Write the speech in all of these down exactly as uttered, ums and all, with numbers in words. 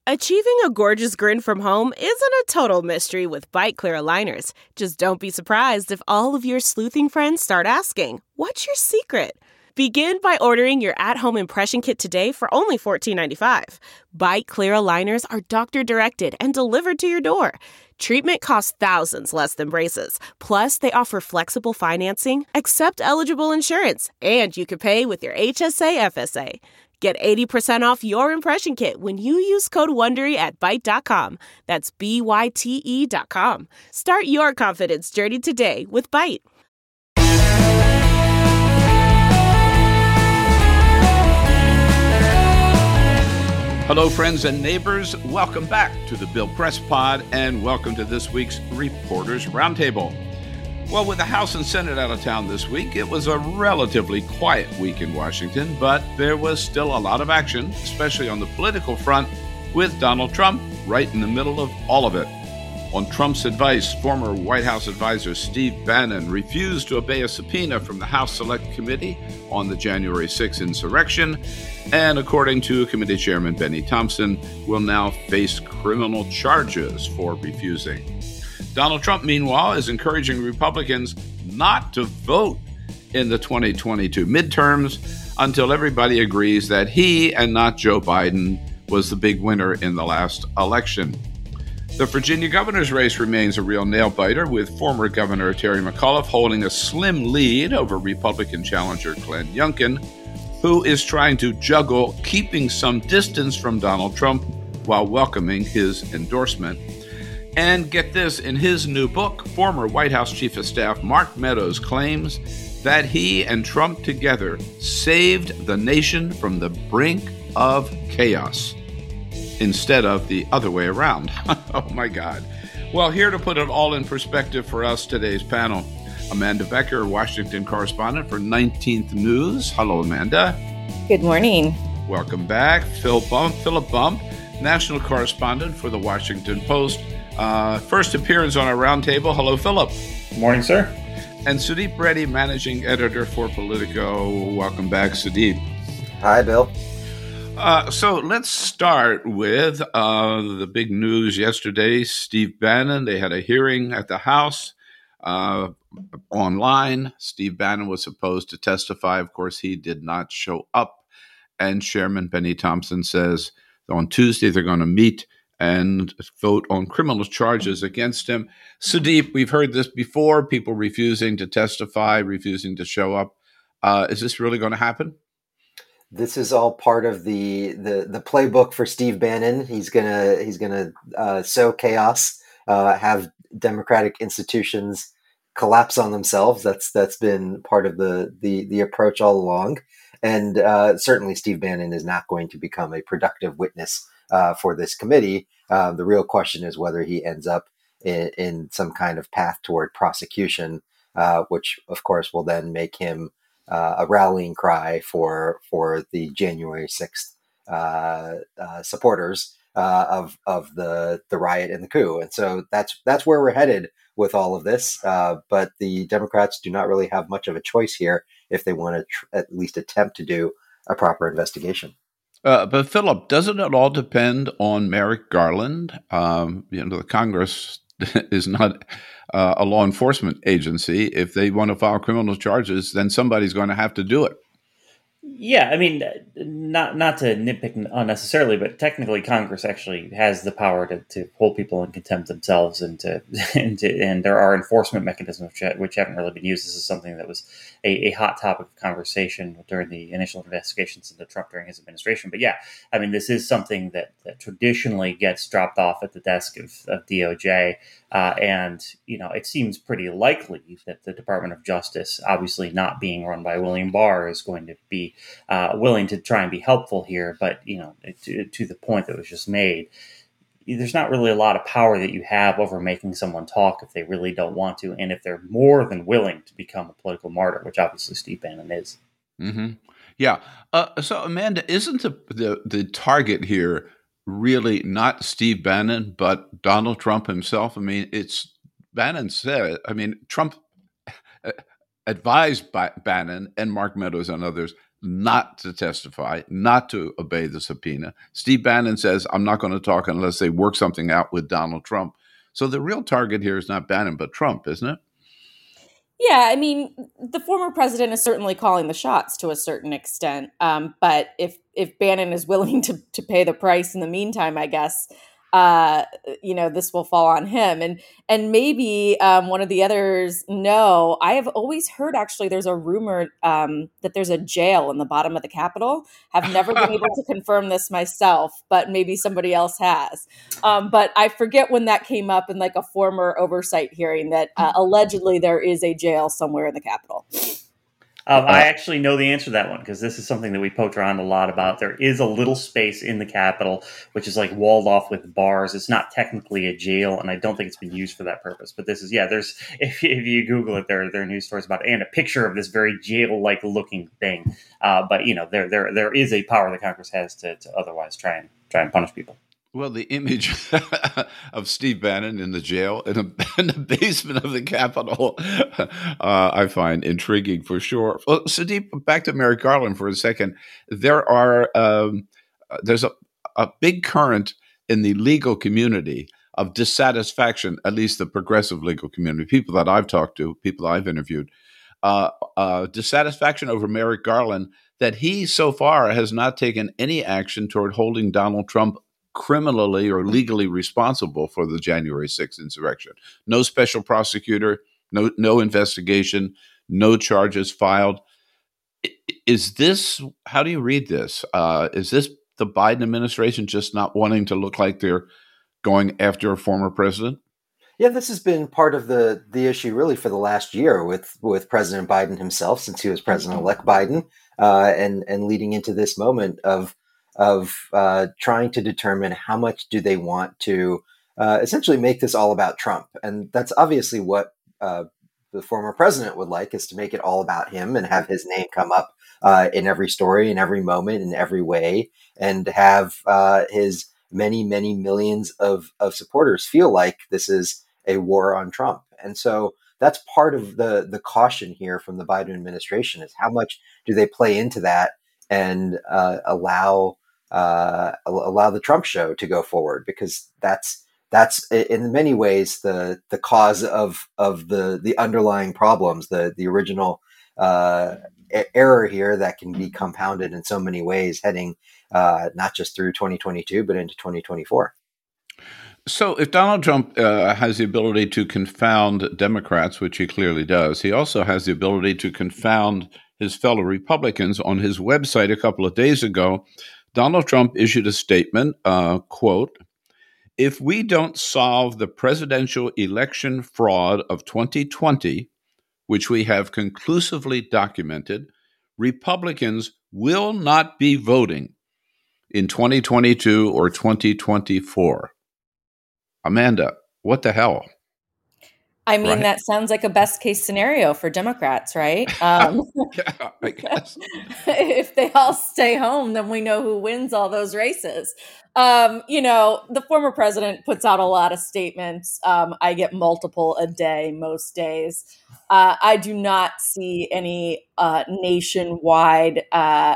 Achieving a gorgeous grin from home isn't a total mystery with Byte Clear aligners. Just don't be surprised if all of your sleuthing friends start asking, "What's your secret?" Begin by ordering your at-home impression kit today for only fourteen ninety-five. Byte Clear aligners are doctor-directed and delivered to your door. Treatment costs thousands less than braces. Plus, they offer flexible financing, accept eligible insurance, and you can pay with your H S A F S A. Get eighty percent off your impression kit when you use code WONDERY at Byte dot com. That's B Y T E dot com. Start your confidence journey today with Byte. Hello, friends and neighbors. Welcome back to the Bill Press Pod, and welcome to this week's Reporters Roundtable. Well, with the House and Senate out of town this week, it was a relatively quiet week in Washington, but there was still a lot of action, especially on the political front, with Donald Trump right in the middle of all of it. On Trump's advice, former White House advisor Steve Bannon refused to obey a subpoena from the House Select Committee on the January sixth insurrection, and according to Committee Chairman Benny Thompson, will now face criminal charges for refusing. Donald Trump, meanwhile, is encouraging Republicans not to vote in the twenty twenty-two midterms until everybody agrees that he and not Joe Biden was the big winner in the last election. The Virginia governor's race remains a real nail-biter, with former Governor Terry McAuliffe holding a slim lead over Republican challenger Glenn Youngkin, who is trying to juggle keeping some distance from Donald Trump while welcoming his endorsement. And get this, in his new book, former White House Chief of Staff Mark Meadows claims that he and Trump together saved the nation from the brink of chaos, instead of the other way around. Oh, my God. Well, here to put it all in perspective for us, today's panel, Amanda Becker, Washington correspondent for nineteenth News. Hello, Amanda. Good morning. Welcome back. Phil Bump, Philip Bump, national correspondent for the Washington Post. Uh, first appearance on our roundtable. Hello, Philip. Good morning, sir. And Sudeep Reddy, managing editor for Politico. Welcome back, Sudeep. Hi, Bill. Uh, so let's start with uh, the big news yesterday. Steve Bannon, they had a hearing at the House uh, online. Steve Bannon was supposed to testify. Of course, he did not show up. And Chairman Benny Thompson says on Tuesday they're going to meet and vote on criminal charges against him. Sudeep, we've heard this before, people refusing to testify, refusing to show up. Uh, is this really going to happen? This is all part of the, the, the playbook for Steve Bannon. He's gonna he's gonna uh, sow chaos, uh, have democratic institutions collapse on themselves. That's that's been part of the the, the approach all along. And uh, certainly, Steve Bannon is not going to become a productive witness uh, for this committee. Uh, the real question is whether he ends up in, in some kind of path toward prosecution, uh, which, of course, will then make him Uh, a rallying cry for for the January sixth uh, uh, supporters uh, of of the the riot and the coup, and so that's that's where we're headed with all of this. Uh, but the Democrats do not really have much of a choice here if they want to tr- at least attempt to do a proper investigation. Uh, but Philip, doesn't it all depend on Merrick Garland? Um, you know, the Congress is not uh, a law enforcement agency. If they want to file criminal charges, then somebody's going to have to do it. Yeah, I mean, not not to nitpick unnecessarily, but technically Congress actually has the power to, to hold people in contempt themselves, and to and, to, and there are enforcement mechanisms which, which haven't really been used. This is something that was a, a hot topic of conversation during the initial investigations into Trump during his administration. But yeah, I mean, this is something that, that traditionally gets dropped off at the desk of, of D O J, uh, and you know, it seems pretty likely that the Department of Justice, obviously not being run by William Barr, is going to be Uh, willing to try and be helpful here. But, you know, to, to the point that was just made, there's not really a lot of power that you have over making someone talk if they really don't want to, and if they're more than willing to become a political martyr, which obviously Steve Bannon is. Mm-hmm. Yeah. Uh, so, Amanda, isn't the, the the target here really not Steve Bannon, but Donald Trump himself? I mean, it's Bannon said, I mean, Trump advised by Bannon and Mark Meadows and others not to testify, not to obey the subpoena. Steve Bannon says, I'm not going to talk unless they work something out with Donald Trump. So the real target here is not Bannon, but Trump, isn't it? Yeah, I mean, the former president is certainly calling the shots to a certain extent. Um, but if if Bannon is willing to to pay the price in the meantime, I guess, uh, you know, this will fall on him. And and maybe um, one of the others, no, I have always heard actually there's a rumor um, that there's a jail in the bottom of the Capitol. I've never been able to confirm this myself, but maybe somebody else has. Um, but I forget when that came up in like a former oversight hearing that uh, allegedly there is a jail somewhere in the Capitol. Um, I actually know the answer to that one because this is something that we poke around a lot about. There is a little space in the Capitol, which is like walled off with bars. It's not technically a jail, and I don't think it's been used for that purpose. But this is, yeah, there's, if, if you Google it, there, there are news stories about it and a picture of this very jail-like looking thing. Uh, but, you know, there, there, there is a power that Congress has to, to otherwise try and try and punish people. Well, the image of Steve Bannon in the jail in, a, in the basement of the Capitol, uh, I find intriguing for sure. Well, Sudeep, back to Merrick Garland for a second. There are um, there's a, a big current in the legal community of dissatisfaction, at least the progressive legal community, people that I've talked to, people I've interviewed, uh, uh, dissatisfaction over Merrick Garland that he so far has not taken any action toward holding Donald Trump criminally or legally responsible for the January sixth insurrection. No special prosecutor, no no investigation, no charges filed. Is this, how do you read this? Uh, is this the Biden administration just not wanting to look like they're going after a former president? Yeah, this has been part of the the issue really for the last year with with President Biden himself, since he was President-elect Biden, uh, and and leading into this moment of of uh, trying to determine how much do they want to uh, essentially make this all about Trump. And that's obviously what uh, the former president would like, is to make it all about him and have his name come up uh, in every story, in every moment, in every way, and have uh, his many, many millions of, of supporters feel like this is a war on Trump. And so that's part of the, the caution here from the Biden administration, is how much do they play into that and uh, allow uh, allow the Trump show to go forward, because that's that's in many ways the the cause of of the the underlying problems, the the original uh, error here that can be compounded in so many ways, heading uh, not just through twenty twenty-two but into twenty twenty-four. So if Donald Trump uh, has the ability to confound Democrats, which he clearly does, he also has the ability to confound his fellow Republicans. On his website a couple of days ago, Donald Trump issued a statement, uh, quote, "If we don't solve the presidential election fraud of twenty twenty, which we have conclusively documented, Republicans will not be voting in twenty twenty-two or twenty twenty-four. Amanda, what the hell? I mean, Right. that sounds like a best case scenario for Democrats, right? Um, Yeah, I guess. if they all stay home, then we know who wins all those races. Um, you know, the former president puts out a lot of statements. Um, I get multiple a day, most days. Uh, I do not see any uh, nationwide uh,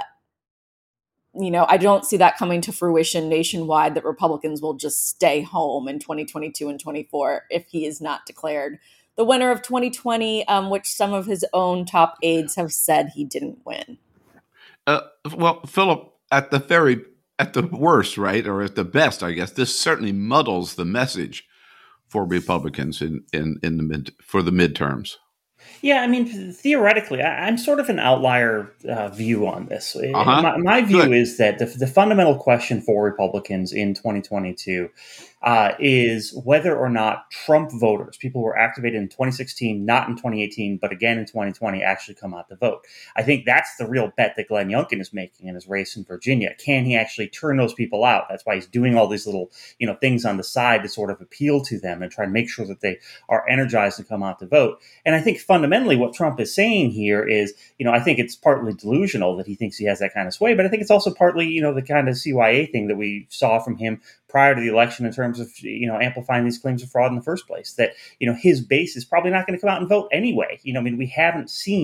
you know, I don't see that coming to fruition nationwide, that Republicans will just stay home in twenty twenty-two and twenty-four if he is not declared the winner of twenty twenty, um, which some of his own top aides have said he didn't win. Uh, well, Philip, at the very, at the worst, right, or at the best, I guess, this certainly muddles the message for Republicans in, in, in the mid, for the midterms. Yeah, I mean, theoretically, I, I'm sort of an outlier uh, view on this. Uh-huh. My, my view Good. is that the, the fundamental question for Republicans in twenty twenty-two uh, is whether or not Trump voters, people who were activated in twenty sixteen, not in twenty eighteen, but again in twenty twenty, actually come out to vote. I think that's the real bet that Glenn Youngkin is making in his race in Virginia. Can he actually turn those people out? That's why he's doing all these little, you know, things on the side to sort of appeal to them and try and make sure that they are energized to come out to vote. And I think fundamentally what Trump is saying here is, you know, I think it's partly delusional that he thinks he has that kind of sway, but I think it's also partly, you know, the kind of C Y A thing that we saw from him prior to the election in terms of, you know, amplifying these claims of fraud in the first place, that, you know, his base is probably not going to come out and vote anyway. You know, I mean, we haven't seen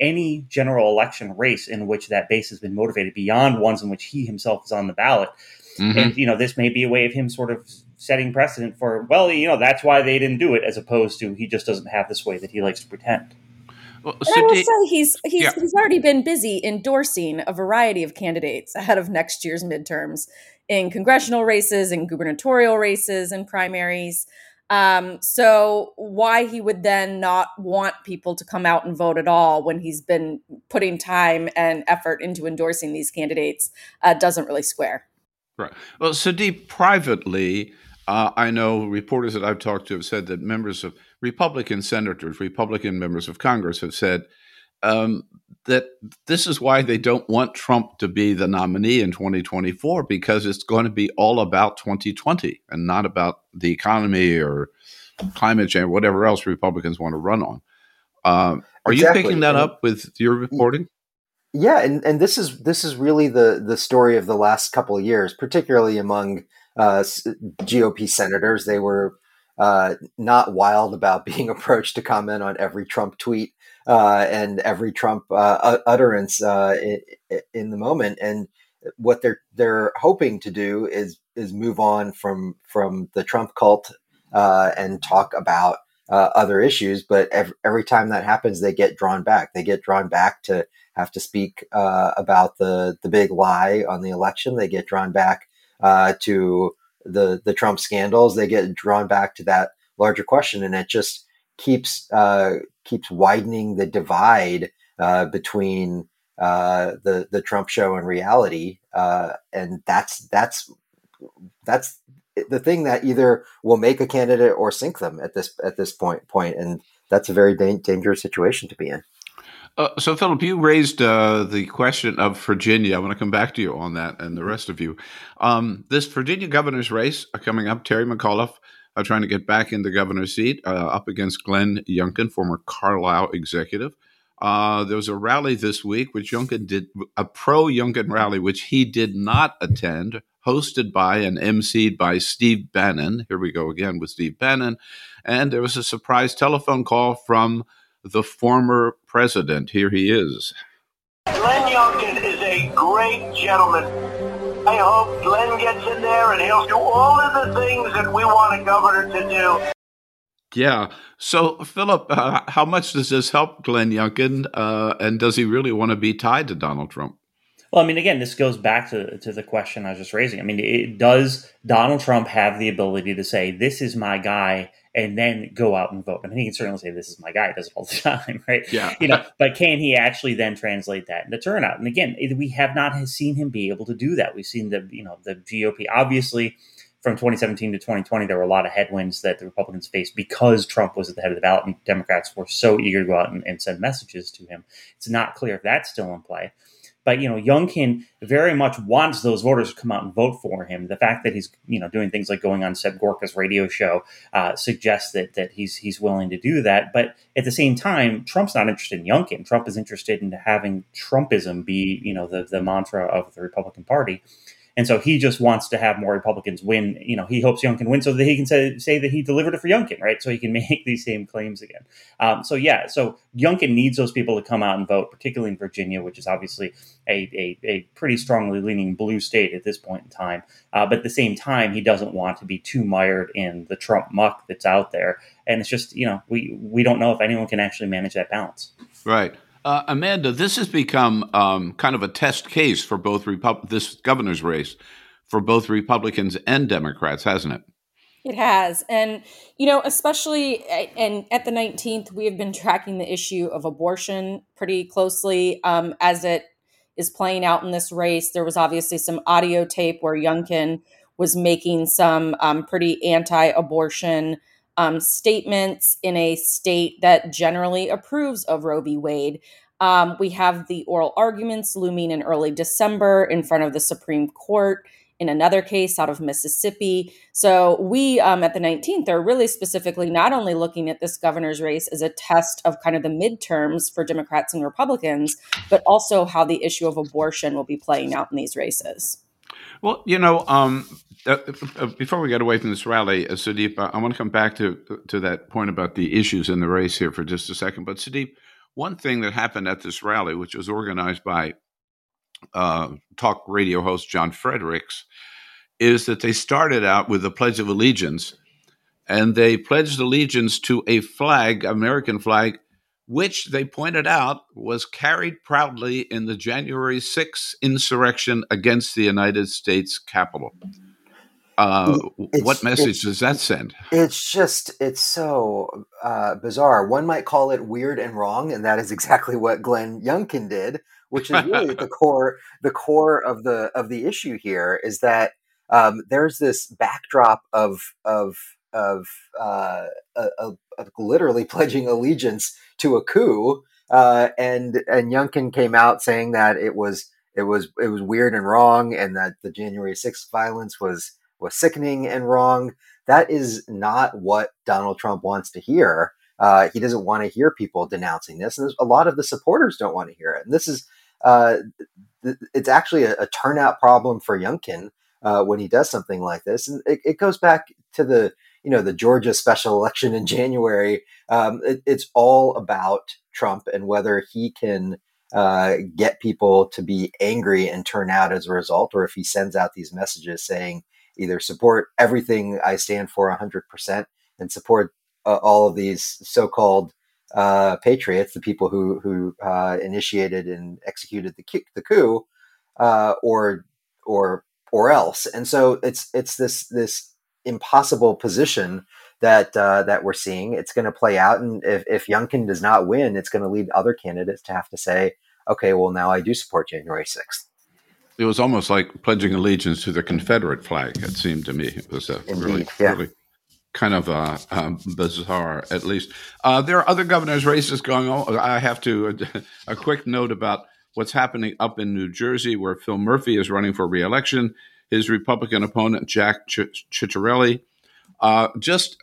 any general election race in which that base has been motivated beyond ones in which he himself is on the ballot. Mm-hmm. And, you know, this may be a way of him sort of setting precedent for, well, you know, that's why they didn't do it, as opposed to he just doesn't have this way that he likes to pretend. Well, so I will say he's he's yeah. he's already been busy endorsing a variety of candidates ahead of next year's midterms in congressional races and gubernatorial races and primaries. Um, so why he would then not want people to come out and vote at all when he's been putting time and effort into endorsing these candidates uh, doesn't really square. Right. Well, Sudeep, privately, uh, I know reporters that I've talked to have said that members of Republican senators, Republican members of Congress have said um, that this is why they don't want Trump to be the nominee in twenty twenty-four, because it's going to be all about twenty twenty and not about the economy or climate change, whatever else Republicans want to run on. Um, are exactly. you picking that up with your reporting? Yeah, and, and this is this is really the the story of the last couple of years, particularly among uh, G O P senators. They were uh, not wild about being approached to comment on every Trump tweet uh, and every Trump uh, utterance uh, in, in the moment. And what they're they're hoping to do is is move on from from the Trump cult uh, and talk about uh, other issues. But every, every time that happens, they get drawn back. They get drawn back to have to speak uh, about the the big lie on the election. They get drawn back uh, to the the Trump scandals. They get drawn back to that larger question, and it just keeps uh, keeps widening the divide uh, between uh, the the Trump show and reality. Uh, and that's that's that's the thing that either will make a candidate or sink them at this at this point point. And that's a very da- dangerous situation to be in. Uh, so, Philip, you raised uh, the question of Virginia. I want to come back to you on that and the rest of you. Um, this Virginia governor's race uh, coming up, Terry McAuliffe uh, trying to get back in the governor's seat uh, up against Glenn Youngkin, former Carlisle executive. Uh, there was a rally this week, which Youngkin did, a pro-Youngkin rally, which he did not attend, hosted by and emceed by Steve Bannon. Here we go again with Steve Bannon. And there was a surprise telephone call from the former president. Here he is. Glenn Youngkin is a great gentleman. I hope Glenn gets in there and he'll do all of the things that we want a governor to do. Yeah. So, Philip, uh, how much does this help Glenn Youngkin? Uh, and does he really want to be tied to Donald Trump? Well, I mean, again, this goes back to, to the question I was just raising. I mean, it, does Donald Trump have the ability to say, this is my guy, and then go out and vote? I mean, he can certainly say, this is my guy. He does it all the time, right? Yeah. You know, but can he actually then translate that into turnout? And again, we have not seen him be able to do that. We've seen the, you know, the G O P, obviously, from twenty seventeen to twenty twenty, there were a lot of headwinds that the Republicans faced because Trump was at the head of the ballot and Democrats were so eager to go out and, and send messages to him. It's not clear if that's still in play. But, you know, Youngkin very much wants those voters to come out and vote for him. The fact that he's, you know, doing things like going on Seb Gorka's radio show uh, suggests that that he's he's willing to do that. But at the same time, Trump's not interested in Youngkin. Trump is interested in having Trumpism be, you know, the, the mantra of the Republican Party. And so he just wants to have more Republicans win. You know, he hopes Youngkin wins so that he can say, say that he delivered it for Youngkin, right? So he can make these same claims again. Um, so, yeah, so Youngkin needs those people to come out and vote, particularly in Virginia, which is obviously a, a, a pretty strongly leaning blue state at this point in time. Uh, but at the same time, he doesn't want to be too mired in the Trump muck that's out there. And it's just, you know, we, we don't know if anyone can actually manage that balance. Right. Uh, Amanda, this has become um, kind of a test case for both Repu- this governor's race for both Republicans and Democrats, hasn't it? It has. And, you know, especially and at the nineteenth, we have been tracking the issue of abortion pretty closely um, as it is playing out in this race. There was obviously some audio tape where Youngkin was making some um, pretty anti-abortion Um, statements in a state that generally approves of Roe v. Wade. Um, we have the oral arguments looming in early December in front of the Supreme Court in another case out of Mississippi. So we um, at the nineteenth are really specifically not only looking at this governor's race as a test of kind of the midterms for Democrats and Republicans, but also how the issue of abortion will be playing out in these races. Well, you know, um, uh, before we get away from this rally, uh, Sudeep, I, I want to come back to to that point about the issues in the race here for just a second. But Sudeep, one thing that happened at this rally, which was organized by uh, talk radio host John Fredericks, is that they started out with the Pledge of Allegiance, and they pledged allegiance to a flag, American flag, which they pointed out was carried proudly in the January sixth insurrection against the United States Capitol. Uh, what message does that send? It's just, it's so uh, bizarre. One might call it weird and wrong, and that is exactly what Glenn Youngkin did, which is really the core, the core of the of the issue here is that um, there's this backdrop of of of uh, a, a, a literally pledging allegiance to a coup, uh, and and Youngkin came out saying that it was it was it was weird and wrong, and that the January sixth violence was was sickening and wrong. That is not what Donald Trump wants to hear. Uh, he doesn't want to hear people denouncing this, and a lot of the supporters don't want to hear it. And this is uh, th- it's actually a, a turnout problem for Youngkin uh, when he does something like this, and it, it goes back to the you know, the Georgia special election in January. Um, it, it's all about Trump and whether he can uh, get people to be angry and turn out as a result, or if he sends out these messages saying either support everything I stand for one hundred percent and support uh, all of these so-called uh, patriots, the people who who uh, initiated and executed the, the coup, uh, or or or else. And so it's it's this this. impossible position that uh, that we're seeing. It's going to play out, and if, if Youngkin does not win, it's going to lead other candidates to have to say, "Okay, well, now I do support January sixth." It was almost like pledging allegiance to the Confederate flag. It seemed to me it was a Indeed, really, yeah. really kind of uh, um, bizarre. At least uh, there are other governors' races going on. I have to uh, a quick note about what's happening up in New Jersey, where Phil Murphy is running for re-election. His Republican opponent, Jack Ch- Ciattarelli, uh, just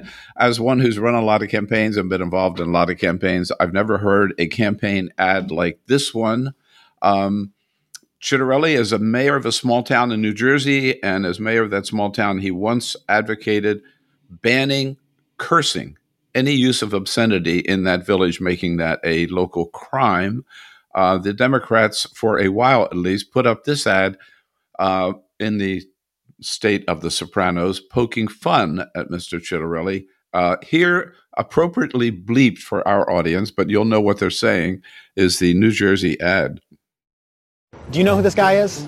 as one who's run a lot of campaigns and been involved in a lot of campaigns, I've never heard a campaign ad like this one. Um, Ciattarelli is a mayor of a small town in New Jersey, and as mayor of that small town, he once advocated banning cursing, any use of obscenity in that village, making that a local crime. Uh, the Democrats, for a while at least, put up this ad uh, in the state of The Sopranos, poking fun at Mister Ciattarelli. Uh, here, appropriately bleeped for our audience, but you'll know what they're saying, is the New Jersey ad. Do you know who this guy is?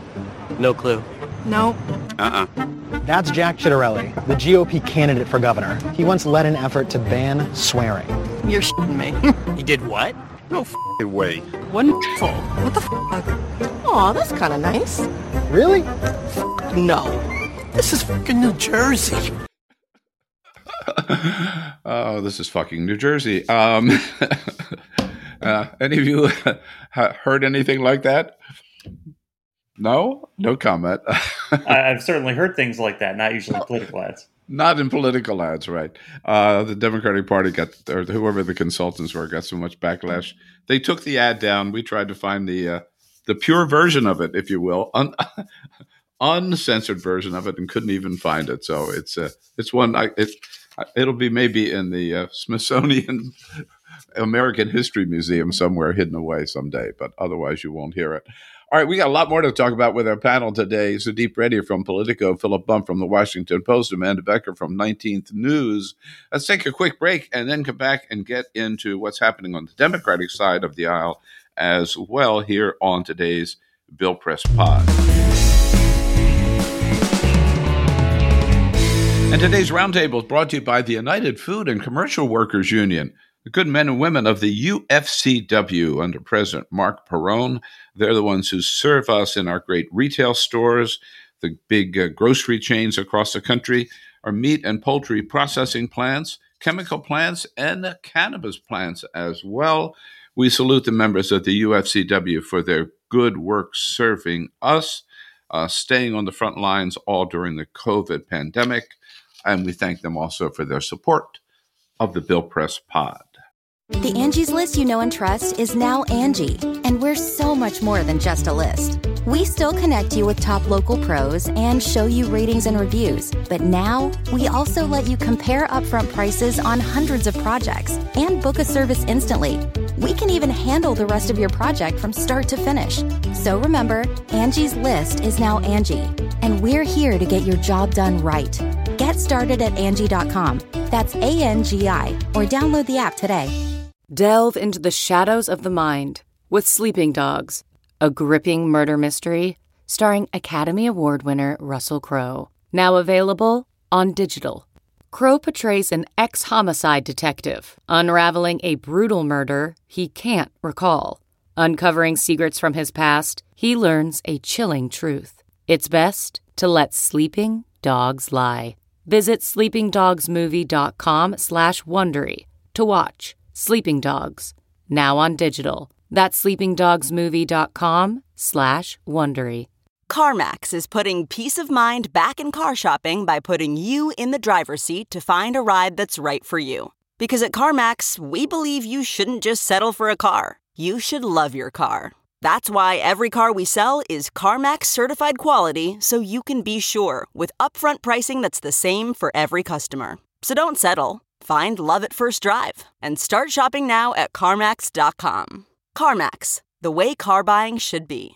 No clue. No. Uh-uh. That's Jack Ciattarelli, the G O P candidate for governor. He once led an effort to ban swearing. You're shitting me. He did what? No f***ing way. Wonderful. What the f***? Aw, that's kind of nice. Really? F- no. This is fucking New Jersey. Oh, this is fucking New Jersey. Um, uh, any of you heard anything like that? No? No comment. I've certainly heard things like that, not usually political ads. Not in political ads, right? Uh, the Democratic Party got, or whoever the consultants were, got so much backlash. They took the ad down. We tried to find the uh, the pure version of it, if you will, un- uncensored version of it, and couldn't even find it. So it's uh, it's one. I, it, it'll be maybe in the uh, Smithsonian American History Museum somewhere, hidden away someday. But otherwise, you won't hear it. All right, we got a lot more to talk about with our panel today. Sudeep Reddy from Politico, Philip Bump from the Washington Post, Amanda Becker from nineteenth News. Let's take a quick break and then come back and get into what's happening on the Democratic side of the aisle as well here on today's Bill Press Pod. And today's roundtable is brought to you by the United Food and Commercial Workers Union, the good men and women of the U F C W under President Mark Perrone. They're the ones who serve us in our great retail stores, the big uh, grocery chains across the country, our meat and poultry processing plants, chemical plants, and cannabis plants as well. We salute the members of the U F C W for their good work serving us, uh, staying on the front lines all during the COVID pandemic. And we thank them also for their support of the Bill Press Pod. The Angie's List you know and trust is now Angie, and we're so much more than just a list. We still connect you with top local pros and show you ratings and reviews, but now we also let you compare upfront prices on hundreds of projects and book a service instantly. We can even handle the rest of your project from start to finish. So remember, Angie's List is now Angie, and we're here to get your job done right. Get started at Angie dot com. That's A N G I, or download the app today. Delve into the shadows of the mind with Sleeping Dogs, a gripping murder mystery starring Academy Award winner Russell Crowe. Now available on digital. Crowe portrays an ex-homicide detective, unraveling a brutal murder he can't recall. Uncovering secrets from his past, he learns a chilling truth. It's best to let sleeping dogs lie. Visit sleepingdogsmovie.com slash Wondery to watch Sleeping Dogs, now on digital. That's sleepingdogsmovie.com slash Wondery. CarMax is putting peace of mind back in car shopping by putting you in the driver's seat to find a ride that's right for you. Because at CarMax, we believe you shouldn't just settle for a car. You should love your car. That's why every car we sell is CarMax certified quality, so you can be sure with upfront pricing that's the same for every customer. So don't settle. Find love at first drive and start shopping now at CarMax dot com. CarMax, the way car buying should be.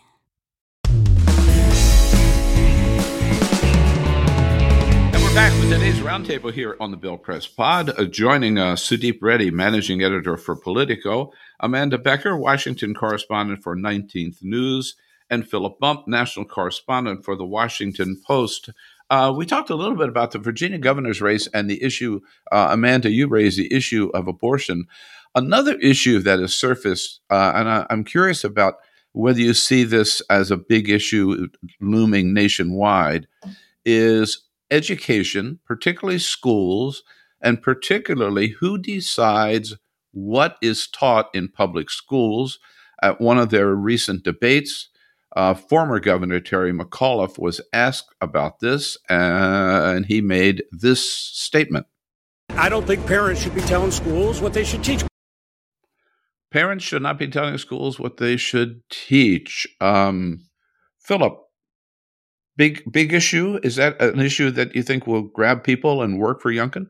Back with today's roundtable here on the Bill Press Pod. Uh, joining uh, Sudeep Reddy, managing editor for Politico, Amanda Becker, Washington correspondent for nineteenth News, and Philip Bump, national correspondent for the Washington Post. Uh, we talked a little bit about the Virginia governor's race and the issue, uh, Amanda, you raised the issue of abortion. Another issue that has surfaced, uh, and I, I'm curious about whether you see this as a big issue looming nationwide, is education, particularly schools, and particularly who decides what is taught in public schools. At one of their recent debates, uh, former Governor Terry McAuliffe was asked about this, uh, and he made this statement. I don't think parents should be telling schools what they should teach. Parents should not be telling schools what they should teach. Um, Philip, Big big issue? Is that an issue that you think will grab people and work for Youngkin?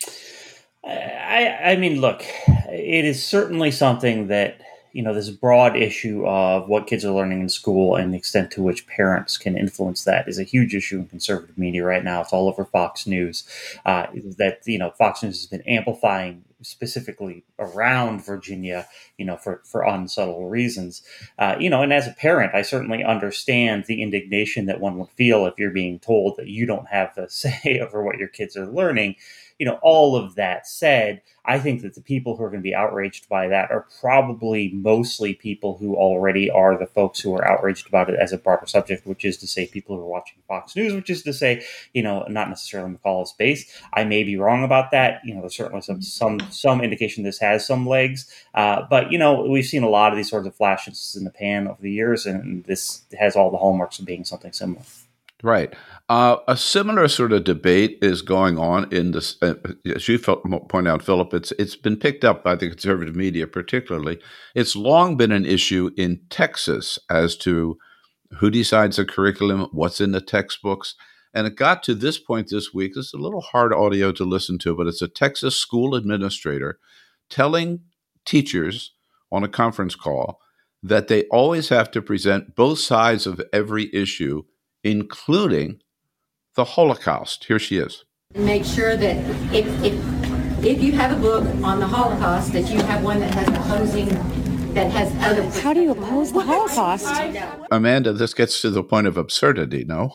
I, I mean, look, it is certainly something that, you know, this broad issue of what kids are learning in school and the extent to which parents can influence that is a huge issue in conservative media right now. It's all over Fox News. Uh, that, you know, Fox News has been amplifying specifically around Virginia, you know, for, for unsubtle reasons. Uh, you know, and as a parent, I certainly understand the indignation that one would feel if you're being told that you don't have the say over what your kids are learning. You know, all of that said, I think that the people who are going to be outraged by that are probably mostly people who already are the folks who are outraged about it as a broader subject, which is to say people who are watching Fox News, which is to say, you know, not necessarily McAuliffe's base. I may be wrong about that. You know, there's certainly some some some indication this has some legs. Uh, but, you know, we've seen a lot of these sorts of flashes in the pan over the years, and this has all the hallmarks of being something similar. Right. Uh, a similar sort of debate is going on in this, uh, as you point out, Philip, it's it's been picked up by the conservative media particularly. It's long been an issue in Texas as to who decides the curriculum, what's in the textbooks. And it got to this point this week. It's a little hard audio to listen to, but it's a Texas school administrator telling teachers on a conference call that they always have to present both sides of every issue, including the Holocaust. Here she is. Make sure that if, if if you have a book on the Holocaust, that you have one that has opposing, that has other. How do you oppose the Holocaust? Amanda, this gets to the point of absurdity, no?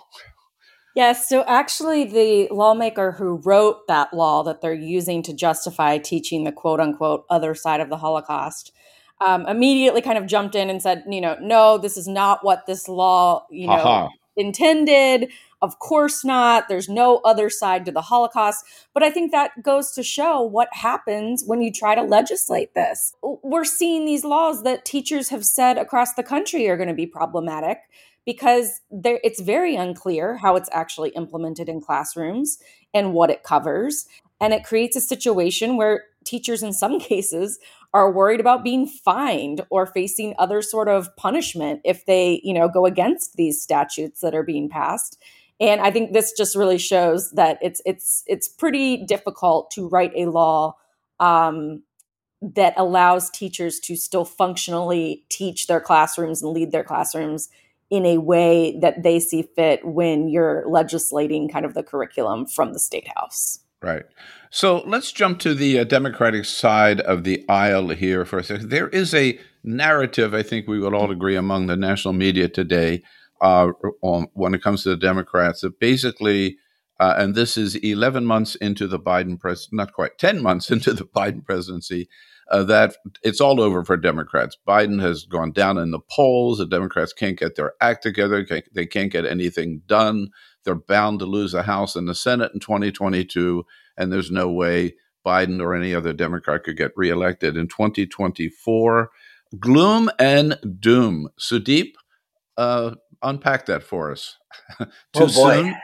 Yes. So actually, the lawmaker who wrote that law that they're using to justify teaching the quote unquote other side of the Holocaust um, immediately kind of jumped in and said, you know, no, this is not what this law, you know, Aha. intended. Of course not. There's no other side to the Holocaust. But I think that goes to show what happens when you try to legislate this. We're seeing these laws that teachers have said across the country are going to be problematic because it's very unclear how it's actually implemented in classrooms and what it covers. And it creates a situation where teachers in some cases are worried about being fined or facing other sort of punishment if they, you know, go against these statutes that are being passed. And I think this just really shows that it's it's it's pretty difficult to write a law um, that allows teachers to still functionally teach their classrooms and lead their classrooms in a way that they see fit when you're legislating kind of the curriculum from the State House. Right. So let's jump to the uh, Democratic side of the aisle here for a second. There is a narrative, I think we would all agree, among the national media today uh, on, when it comes to the Democrats, that basically, uh, and this is eleven months into the Biden pres, not quite ten months into the Biden presidency, uh, that it's all over for Democrats. Biden has gone down in the polls. The Democrats can't get their act together. They can't get anything done. They're bound to lose the House and the Senate in twenty twenty-two, and there's no way Biden or any other Democrat could get reelected in twenty twenty-four. Gloom and doom. Sudeep, uh, unpack that for us. Too oh boy. soon?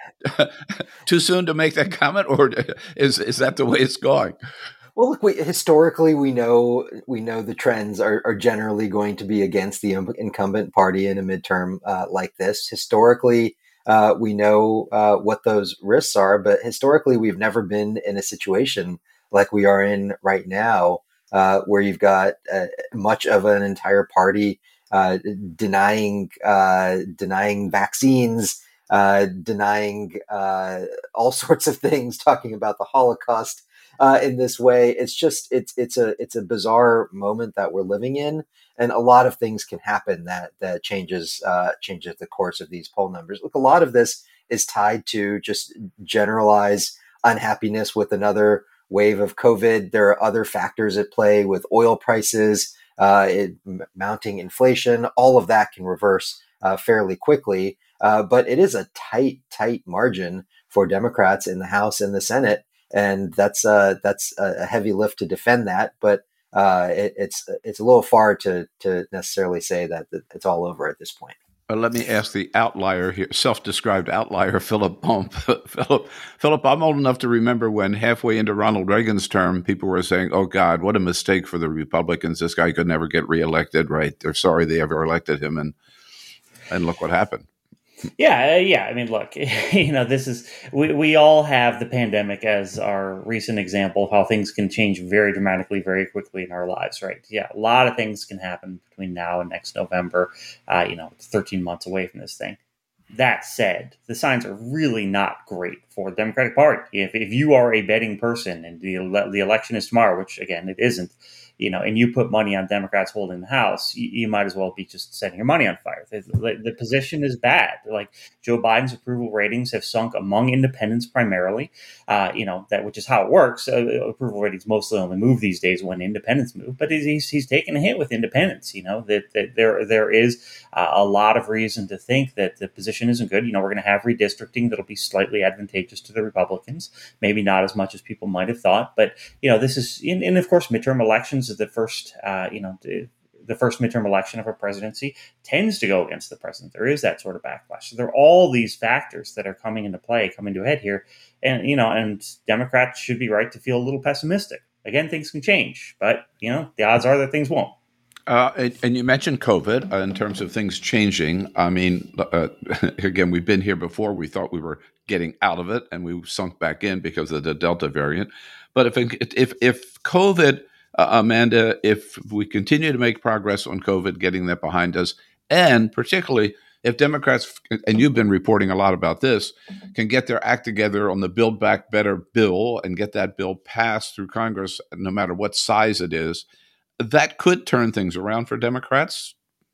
Too soon to make that comment, or is is that the way it's going? Well, look, we, historically, we know we know the trends are, are generally going to be against the incumbent party in a midterm uh, like this. Historically, uh, we know uh, what those risks are, but historically, we've never been in a situation like we are in right now, uh, where you've got uh, much of an entire party uh, denying uh, denying vaccines, uh, denying uh, all sorts of things, talking about the Holocaust. Uh, in this way, it's just it's it's a it's a bizarre moment that we're living in, and a lot of things can happen that that changes uh, changes the course of these poll numbers. Look, a lot of this is tied to just generalized unhappiness with another wave of COVID. There are other factors at play with oil prices, uh, it, mounting inflation. All of that can reverse uh, fairly quickly, uh, but it is a tight, tight margin for Democrats in the House and the Senate. And that's uh, that's a heavy lift to defend that, but uh, it, it's it's a little far to to necessarily say that it's all over at this point. Well, let me ask the outlier here, self-described outlier, Philip Bump. Philip, Philip, I'm old enough to remember when halfway into Ronald Reagan's term, people were saying, "Oh God, what a mistake for the Republicans! This guy could never get reelected." Right? They're sorry they ever elected him, and and look what happened. Yeah, yeah. I mean, look, you know, this is, we, we all have the pandemic as our recent example of how things can change very dramatically, very quickly in our lives, right? Yeah, a lot of things can happen between now and next November. Uh, you know, it's thirteen months away from this thing. That said, the signs are really not great for the Democratic Party. If if you are a betting person and the ele- the election is tomorrow, which again, it isn't, you know, and you put money on Democrats holding the House, you, you might as well be just setting your money on fire. The, the position is bad. Like Joe Biden's approval ratings have sunk among independents primarily, uh, you know, that which is how it works. Uh, approval ratings mostly only move these days when independents move, but he's he's taken a hit with independents. You know, that, that there there is uh, a lot of reason to think that the position isn't good. You know, we're going to have redistricting that'll be slightly advantageous to the Republicans, maybe not as much as people might have thought, but you know, this is, and, and of course, midterm elections. The first, uh, you know, the, the first midterm election of a presidency tends to go against the president. There is that sort of backlash. So there are all these factors that are coming into play, coming to a head here, and you know, and Democrats should be right to feel a little pessimistic. Again, things can change, but you know, the odds are that things won't. Uh, and, and you mentioned COVID uh, in terms of things changing. I mean, uh, again, we've been here before. We thought we were getting out of it, and we sunk back in because of the Delta variant. But if if if COVID Uh, Amanda, if we continue to make progress on COVID, getting that behind us, and particularly if Democrats, and you've been reporting a lot about this, can get their act together on the Build Back Better bill and get that bill passed through Congress, no matter what size it is, that could turn things around for Democrats.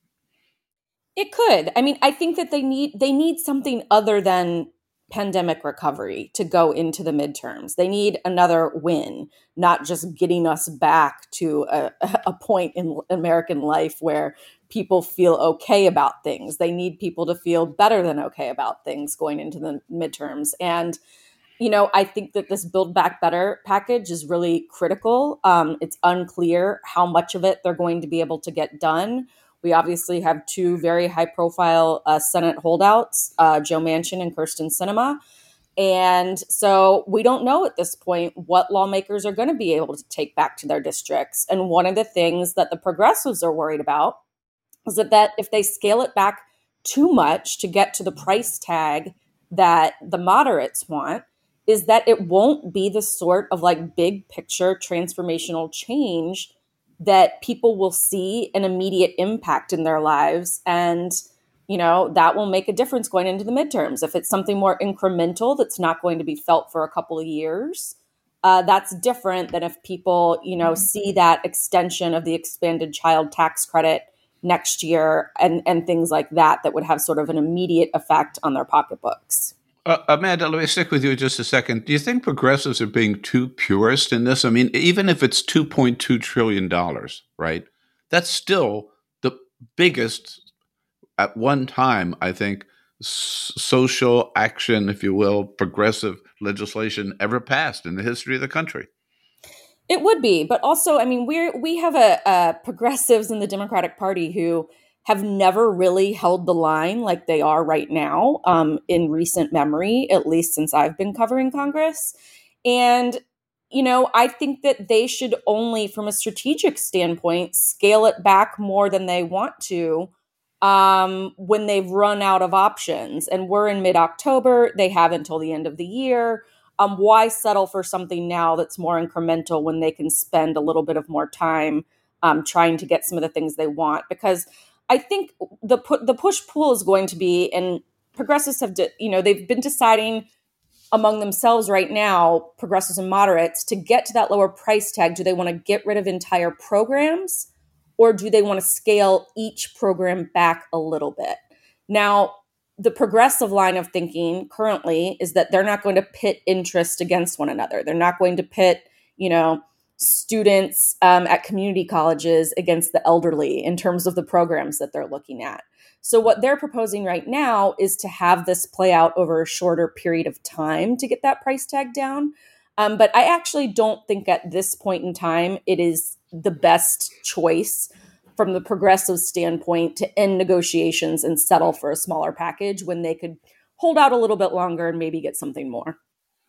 It could. I mean, I think that they need they need something other than pandemic recovery to go into the midterms. They need another win, not just getting us back to a, a point in American life where people feel okay about things. They need people to feel better than okay about things going into the midterms. And, you know, I think that this Build Back Better package is really critical. Um, it's unclear how much of it they're going to be able to get done. We obviously have two very high-profile uh, Senate holdouts, uh, Joe Manchin and Kyrsten Sinema. And so we don't know at this point what lawmakers are going to be able to take back to their districts. And one of the things that the progressives are worried about is that, that if they scale it back too much to get to the price tag that the moderates want, is that it won't be the sort of like big picture transformational change that people will see an immediate impact in their lives. And, you know, that will make a difference going into the midterms. If it's something more incremental that's not going to be felt for a couple of years, uh, that's different than if people, you know, see that extension of the expanded child tax credit next year and, and things like that, that would have sort of an immediate effect on their pocketbooks. Uh, Amanda, let me stick with you just a second. Do you think progressives are being too purist in this? I mean, even if it's two point two trillion dollars, right, that's still the biggest, at one time, I think, s- social action, if you will, progressive legislation ever passed in the history of the country. It would be, but also, I mean, we're we have a, a progressives in the Democratic Party who have never really held the line like they are right now, um, in recent memory, at least since I've been covering Congress. And, you know, I think that they should only, from a strategic standpoint, scale it back more than they want to um, when they've run out of options. And we're in mid-October. They have until the end of the year. Um, why settle for something now that's more incremental when they can spend a little bit of more time um, trying to get some of the things they want? Because I think the pu- the push-pull is going to be, and progressives have, de- you know, they've been deciding among themselves right now, progressives and moderates, to get to that lower price tag. Do they want to get rid of entire programs, or do they want to scale each program back a little bit? Now, the progressive line of thinking currently is that they're not going to pit interest against one another. They're not going to pit, you know, students um, at community colleges against the elderly in terms of the programs that they're looking at. So what they're proposing right now is to have this play out over a shorter period of time to get that price tag down. Um, but I actually don't think at this point in time it is the best choice from the progressive standpoint to end negotiations and settle for a smaller package when they could hold out a little bit longer and maybe get something more.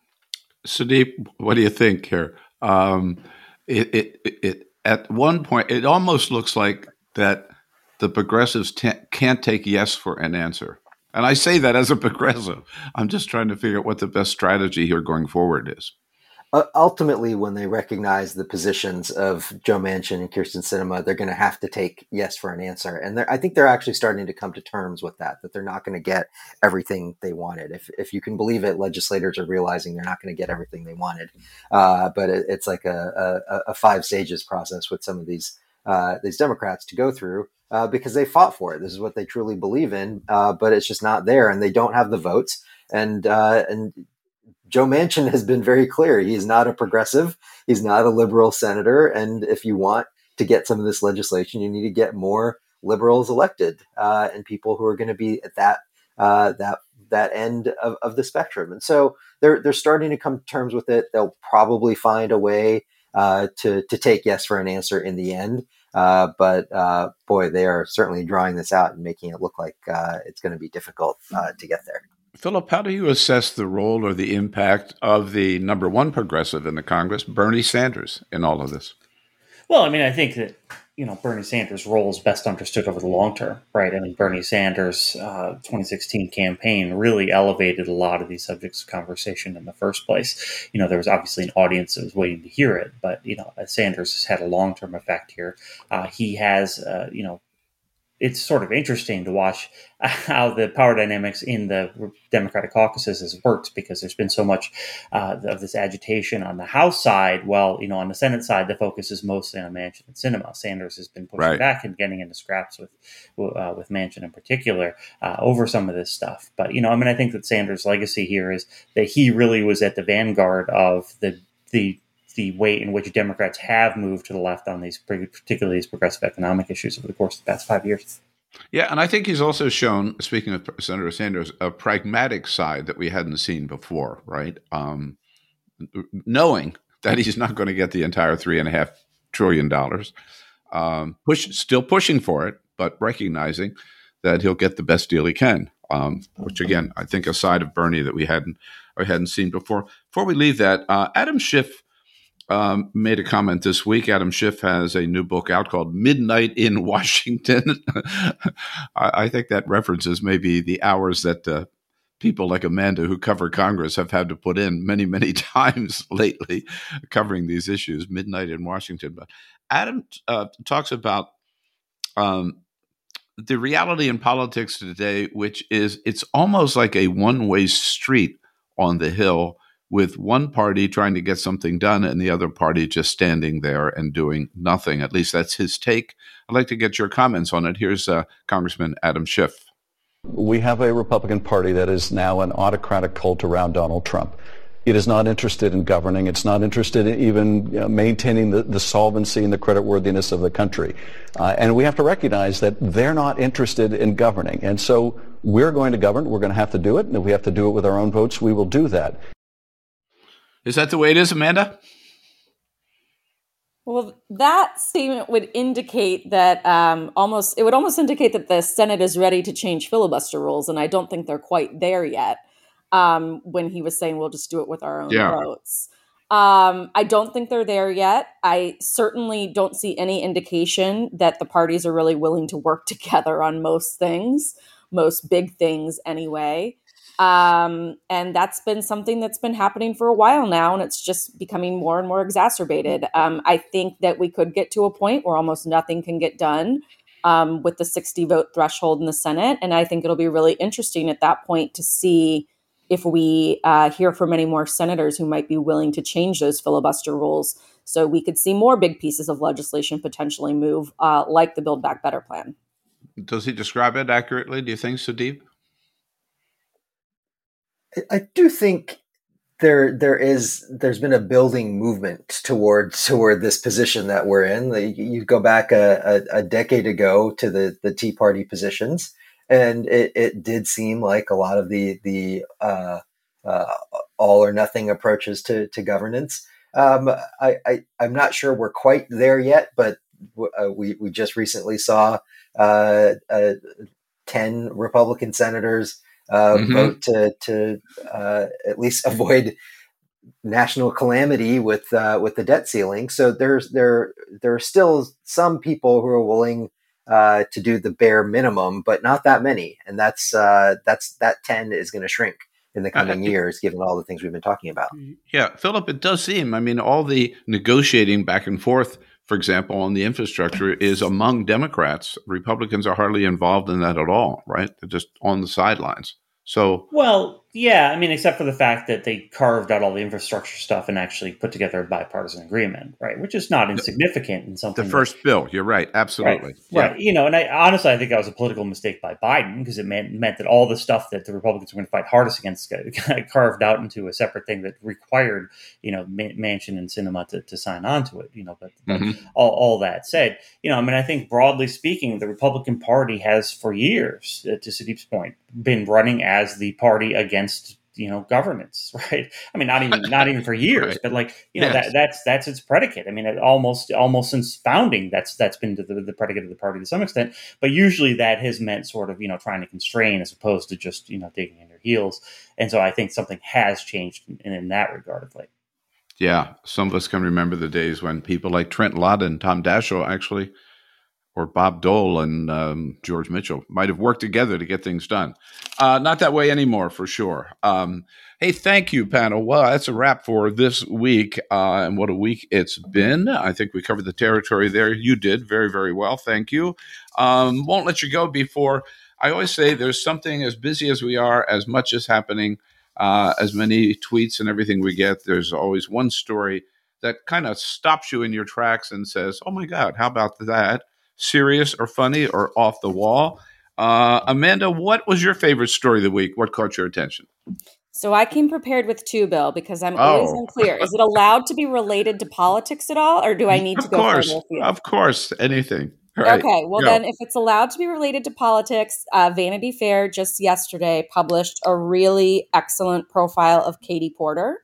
Sudeep, what do you think here? Um, it, it, it, at one point, it almost looks like that the progressives t- can't take yes for an answer. And I say that as a progressive. I'm just trying to figure out what the best strategy here going forward is. Uh, ultimately, when they recognize the positions of Joe Manchin and Kyrsten Sinema, they're going to have to take yes for an answer. And I think they're actually starting to come to terms with that, that they're not going to get everything they wanted. If if you can believe it, legislators are realizing they're not going to get everything they wanted. Uh, but it, it's like a, a, a five stages process with some of these uh, these Democrats to go through uh, because they fought for it. This is what they truly believe in, uh, but it's just not there, and they don't have the votes. And uh, and Joe Manchin has been very clear. He's not a progressive. He's not a liberal senator. And if you want to get some of this legislation, you need to get more liberals elected uh, and people who are going to be at that uh, that that end of, of the spectrum. And so they're they're starting to come to terms with it. They'll probably find a way uh, to to take yes for an answer in the end. Uh, but uh, boy, they are certainly drawing this out and making it look like uh, it's going to be difficult uh, to get there. Philip, how do you assess the role or the impact of the number one progressive in the Congress, Bernie Sanders, in all of this? Well, I mean, I think that, you know, Bernie Sanders' role is best understood over the long term, right? I mean, Bernie Sanders' uh, twenty sixteen campaign really elevated a lot of these subjects of conversation in the first place. You know, there was obviously an audience that was waiting to hear it, but, you know, Sanders has had a long-term effect here. Uh, he has, uh, you know, it's sort of interesting to watch how the power dynamics in the Democratic caucuses has worked, because there's been so much uh, of this agitation on the House side. Well, you know, on the Senate side, the focus is mostly on Manchin and Sinema. Sanders has been pushing right. back and getting into scraps with uh, with Manchin in particular uh, over some of this stuff. But, you know, I mean, I think that Sanders' legacy here is that he really was at the vanguard of the the the way in which Democrats have moved to the left on these, particularly these progressive economic issues over the course of the past five years. Yeah, and I think he's also shown, speaking of Senator Sanders, a pragmatic side that we hadn't seen before, right? Um, knowing that he's not going to get the entire three and a half trillion dollars, um, push, still pushing for it, but recognizing that he'll get the best deal he can. Um, which again, I think a side of Bernie that we hadn't or hadn't seen before. Before we leave that, uh, Adam Schiff Um, made a comment this week. Adam Schiff has a new book out called Midnight in Washington. I, I think that references maybe the hours that uh, people like Amanda who cover Congress have had to put in many, many times lately covering these issues, Midnight in Washington. But Adam uh, talks about um, the reality in politics today, which is it's almost like a one-way street on the Hill, with one party trying to get something done and the other party just standing there and doing nothing. At least that's his take. I'd like to get your comments on it. Here's uh, Congressman Adam Schiff. We have a Republican Party that is now an autocratic cult around Donald Trump. It is not interested in governing. It's not interested in even you know, maintaining the, the solvency and the creditworthiness of the country. Uh, and we have to recognize that they're not interested in governing. And so we're going to govern. We're going to have to do it. And if we have to do it with our own votes, we will do that. Is that the way it is, Amanda? Well, that statement would indicate that um, almost, it would almost indicate that the Senate is ready to change filibuster rules. And I don't think they're quite there yet. Um, when he was saying we'll just do it with our own yeah. votes. Um, I don't think they're there yet. I certainly don't see any indication that the parties are really willing to work together on most things, most big things anyway. Um, and that's been something that's been happening for a while now, and it's just becoming more and more exacerbated. Um, I think that we could get to a point where almost nothing can get done um, with the sixty vote threshold in the Senate. And I think it'll be really interesting at that point to see if we uh, hear from any more senators who might be willing to change those filibuster rules, so we could see more big pieces of legislation potentially move, uh, like the Build Back Better plan. Does he describe it accurately, do you think, Sudeep? I do think there there is there's been a building movement toward toward this position that we're in. You go back a, a, a decade ago to the, the Tea Party positions, and it, it did seem like a lot of the the uh, uh, all or nothing approaches to to governance. Um, I, I I'm not sure we're quite there yet, but uh, we we just recently saw uh, uh, ten Republican senators uh, mm-hmm. vote to to uh, at least avoid national calamity with uh, with the debt ceiling. So there's there there are still some people who are willing Uh, to do the bare minimum, but not that many, and that's uh, that's that ten is going to shrink in the coming uh, years, given all the things we've been talking about. Yeah, Philip, it does seem. I mean, all the negotiating back and forth, for example, on the infrastructure, is among Democrats. Republicans are hardly involved in that at all, right? They're just on the sidelines. So, well, yeah, I mean, except for the fact that they carved out all the infrastructure stuff and actually put together a bipartisan agreement, right? Which is not insignificant in something. The first that, bill, you're right, absolutely, right? Yeah. Right. You know, and I honestly, I think that was a political mistake by Biden, because it meant meant that all the stuff that the Republicans were going to fight hardest against got carved out into a separate thing that required, you know, Manchin and Sinema to, to sign on to it. You know, but, but mm-hmm. all, all that said, you know, I mean, I think broadly speaking, the Republican Party has for years, uh, to Sudeep's point, been running as the party against, you know, governance, right? I mean, not even not even for years, right. but like, you know, yes. that that's that's its predicate. I mean, it almost almost since founding, that's that's been the, the predicate of the party to some extent. But usually that has meant sort of, you know, trying to constrain as opposed to just, you know, digging in your heels. And so I think something has changed in, in that regard of late. Yeah, some of us can remember the days when people like Trent Lott and Tom Daschle actually, or Bob Dole and um, George Mitchell, might have worked together to get things done. Uh, not that way anymore, for sure. Um, hey, thank you, panel. Well, that's a wrap for this week. Uh, and what a week it's been. I think we covered the territory there. You did very, very well. Thank you. Um, won't let you go before. I always say there's something, as busy as we are, as much as happening, uh, as many tweets and everything we get, there's always one story that kind of stops you in your tracks and says, oh, my God, how about that? Serious or funny or off the wall. Uh, Amanda, what was your favorite story of the week? What caught your attention? So I came prepared with two, Bill, because I'm always oh. unclear. Is it allowed to be related to politics at all, or do I need of to go course, further afield? Of course, anything. Right, okay, well go. Then if it's allowed to be related to politics, uh, Vanity Fair just yesterday published a really excellent profile of Katie Porter.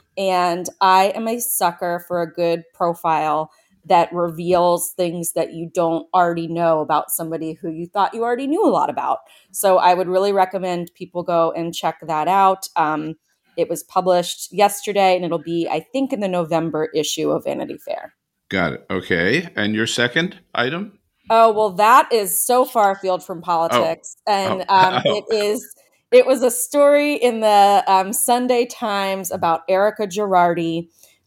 And I am a sucker for a good profile that reveals things that you don't already know about somebody who you thought you already knew a lot about. So I would really recommend people go and check that out. Um, it was published yesterday, and it'll be, I think, in the November issue of Vanity Fair. Got it. Okay. And your second item? Oh, well, that is so far afield from politics. Oh. And oh. Um, oh. it is... It was a story in the um, Sunday Times about Erica Girardi,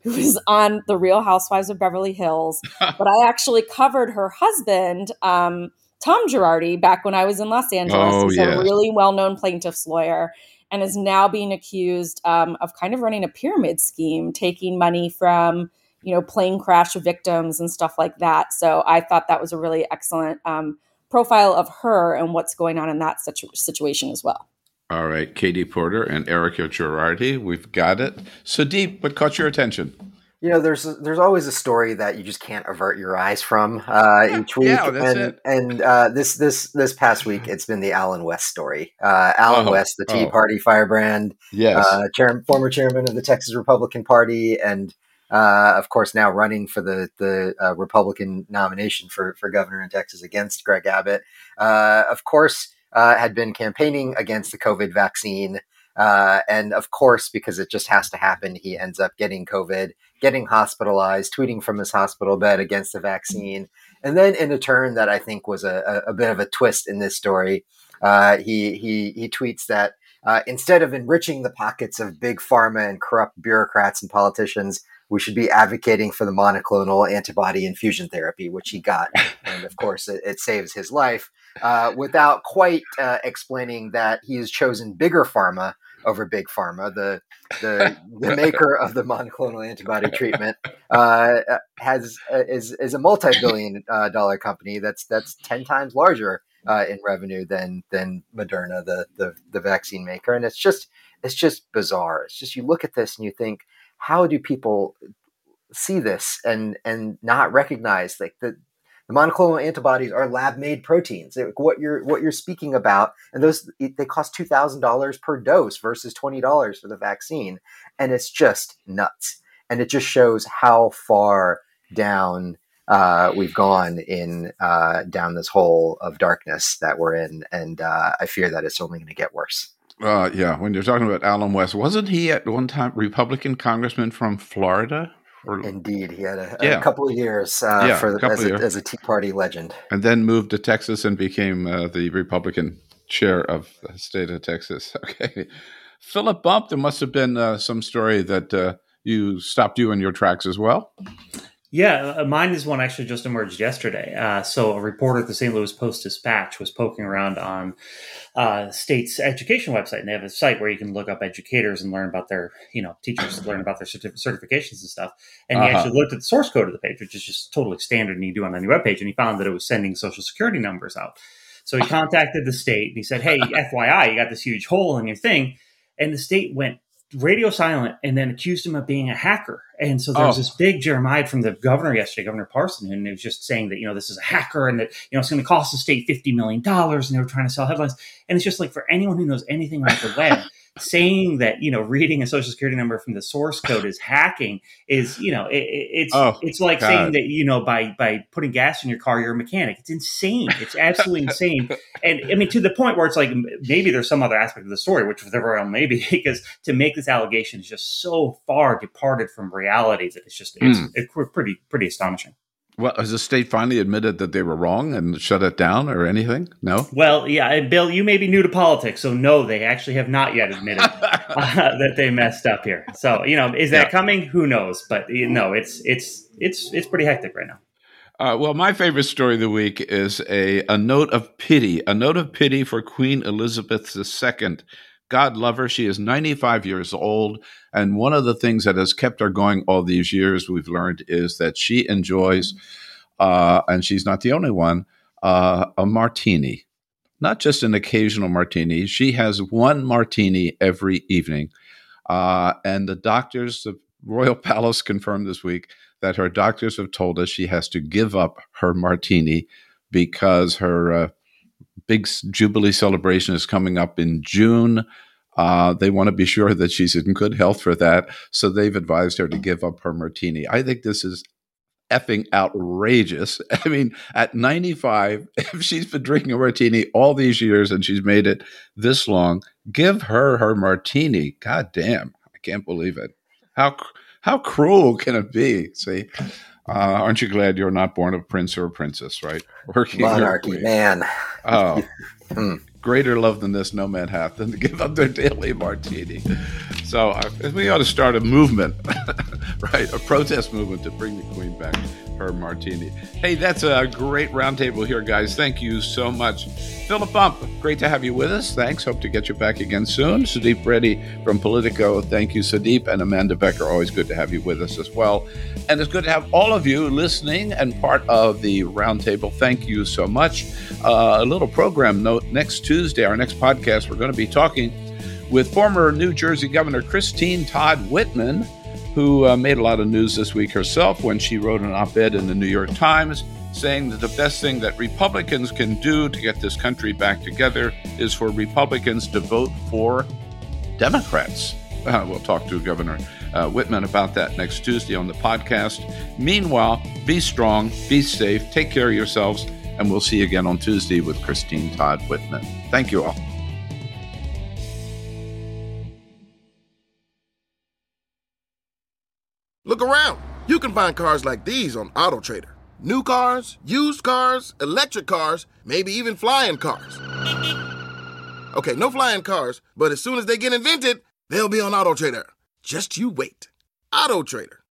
who is on The Real Housewives of Beverly Hills. But I actually covered her husband, um, Tom Girardi, back when I was in Los Angeles. Oh, He's yes. a really well-known plaintiff's lawyer and is now being accused um, of kind of running a pyramid scheme, taking money from, you know, plane crash victims and stuff like that. So I thought that was a really excellent um, profile of her and what's going on in that situ- situation as well. All right, Katie Porter and Erica Girardi, we've got it. Sudeep, what caught your attention? You know, there's there's always a story that you just can't avert your eyes from uh, each week. Yeah, that's and it. and uh, this this this past week, it's been the Allen West story. Uh, Allen Oh, West, the Tea oh. Party firebrand, Yes. uh, chair, former chairman of the Texas Republican Party, and uh, of course now running for the the uh, Republican nomination for for governor in Texas against Greg Abbott. Uh, of course, uh, had been campaigning against the COVID vaccine. Uh, and of course, because it just has to happen, he ends up getting COVID, getting hospitalized, tweeting from his hospital bed against the vaccine. And then in a turn that I think was a, a, a bit of a twist in this story, uh, he, he, he tweets that uh, instead of enriching the pockets of big pharma and corrupt bureaucrats and politicians, we should be advocating for the monoclonal antibody infusion therapy, which he got. And of course, it, it saves his life uh, without quite uh, explaining that he has chosen bigger pharma over big pharma. The the, the maker of the monoclonal antibody treatment uh, has uh, is is a multi-billion uh, dollar company that's that's ten times larger uh, in revenue than than Moderna, the, the the vaccine maker. And it's just it's just bizarre. It's just you look at this and you think, how do people see this and and not recognize like the the monoclonal antibodies are lab-made proteins. What you're what you're speaking about, and those they cost two thousand dollars per dose versus twenty dollars for the vaccine, and it's just nuts. And it just shows how far down uh, we've gone in uh, down this hole of darkness that we're in, and uh, I fear that it's only going to get worse. Uh, yeah, when you're talking about Allen West, wasn't he at one time Republican congressman from Florida? Or, Indeed, he had a, yeah. a couple of years uh, yeah, for a as, a, years. as a Tea Party legend, and then moved to Texas and became uh, the Republican chair of the state of Texas. Okay, Philip Bump, there must have been uh, some story that uh, you stopped you in your tracks as well. Yeah, uh, mine is one actually just emerged yesterday. Uh, so a reporter at the Saint Louis Post-Dispatch was poking around on uh, state's education website, and they have a site where you can look up educators and learn about their, you know, teachers learn about their certif- certifications and stuff. And he Uh-huh. actually looked at the source code of the page, which is just totally standard and you do on any web page, and he found that it was sending social security numbers out. So he contacted the state and he said, "Hey, F Y I, you got this huge hole in your thing," and the state went radio silent and then accused him of being a hacker. And so there was Oh. this big Jeremiah from the governor yesterday, Governor Parson, and he was just saying that, you know, this is a hacker and that, you know, it's going to cost the state fifty million dollars, and they were trying to sell headlines. And it's just like, for anyone who knows anything about the web, saying that, you know, reading a social security number from the source code is hacking is, you know, it, it- it's Oh, it's like God. saying that, you know, by by putting gas in your car, you're a mechanic. It's insane. It's absolutely insane. And I mean, to the point where it's like, m- maybe there's some other aspect of the story, which there are maybe, because to make this allegation is just so far departed from reality that it's just, it's, Mm. it's pretty, pretty astonishing. Well, has the state finally admitted that they were wrong and shut it down or anything? No? Well, yeah, Bill, you may be new to politics, so no, they actually have not yet admitted uh, that they messed up here. So, you know, is that Yeah. coming? Who knows? But you know, it's it's it's it's pretty hectic right now. Uh, well, my favorite story of the week is a, a note of pity, a note of pity for Queen Elizabeth the Second. God love her. She is ninety-five years old. And one of the things that has kept her going all these years, we've learned, is that she enjoys, uh, and she's not the only one, uh, a martini. Not just an occasional martini. She has one martini every evening. Uh, and the doctors, the Royal Palace confirmed this week that her doctors have told us she has to give up her martini because her uh, big Jubilee celebration is coming up in June. Uh, they want to be sure that she's in good health for that. So they've advised her to give up her martini. I think this is effing outrageous. I mean, at ninety-five, if she's been drinking a martini all these years and she's made it this long, give her her martini. God damn. I can't believe it. How how cruel can it be? See, uh, aren't you glad you're not born a prince or a princess, right? Working monarchy, man. Oh, Hmm. greater love than this no man hath than to give up their daily martini. So uh, we ought to start a movement right? A protest movement to bring the Queen back her martini. Hey, that's a great roundtable here, guys. Thank you so much. Philip Bump, great to have you with us. Thanks. Hope to get you back again soon. Sudeep Reddy from Politico. Thank you, Sudeep. And Amanda Becker, always good to have you with us as well. And it's good to have all of you listening and part of the roundtable. Thank you so much. Uh, a little program note, next Tuesday, our next podcast, we're going to be talking with former New Jersey Governor Christine Todd Whitman, who uh, made a lot of news this week herself when she wrote an op-ed in the New York Times saying that the best thing that Republicans can do to get this country back together is for Republicans to vote for Democrats. Uh, we'll talk to Governor uh, Whitman about that next Tuesday on the podcast. Meanwhile, be strong, be safe, take care of yourselves, and we'll see you again on Tuesday with Christine Todd Whitman. Thank you all. Look around. You can find cars like these on AutoTrader. New cars, used cars, electric cars, maybe even flying cars. Okay, no flying cars, but as soon as they get invented, they'll be on AutoTrader. Just you wait. AutoTrader.